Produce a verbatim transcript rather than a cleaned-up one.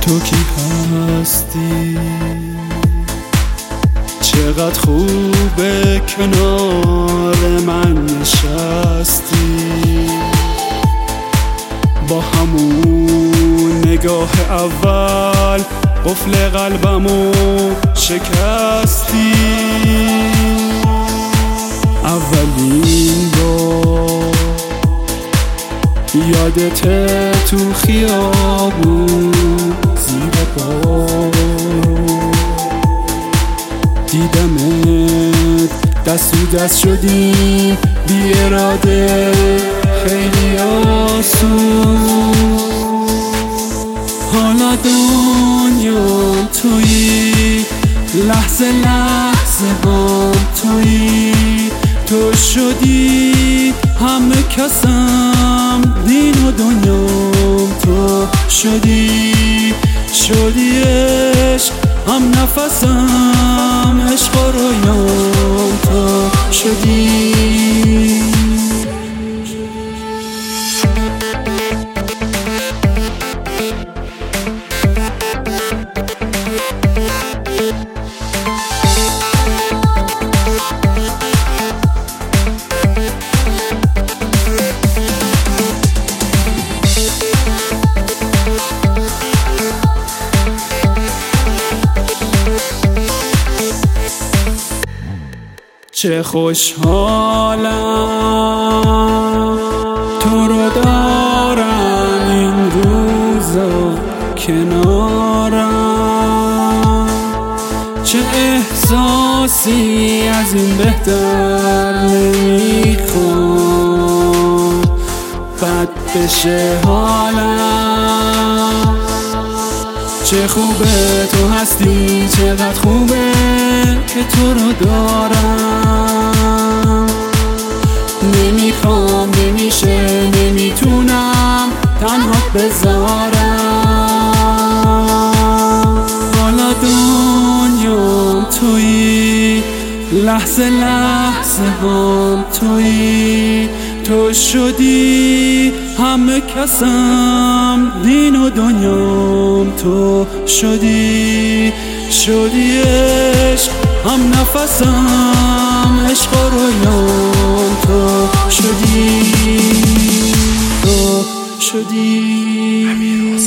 تو کی هستی؟ چقدر خوبه کنار من نشستی، با همون نگاه اول قفل قلبمو شکستی. اولین بار یادت تو خیابون زیر بارون دیدمت دست تو دست شدیم بی اراده خیلی آسون. حالا دنیا تویی، لحظه لحظه هم تویی، تو شدی همه کسم، دین و دنیام تو شدی، شدی عشق هم نفسم، عشق و رویام تو شدی. چه خوشحالم تو رو دارم این روزا کنارم، چه احساسی از این بهتر نمیخوام بد بشه حالم. چه خوبه تو هستی، چقدر خوبه که تو رو دارم، نمیخوام نمیشه نمیتونم تنهات بذارم. حالا دنیام تویی، لحظه لحظه هم تویی، تو شدی همه کسم، دین و دنیام تو شدی، شدی عشق هم نفسم، عشق و رویام تو شدی، تو شدی.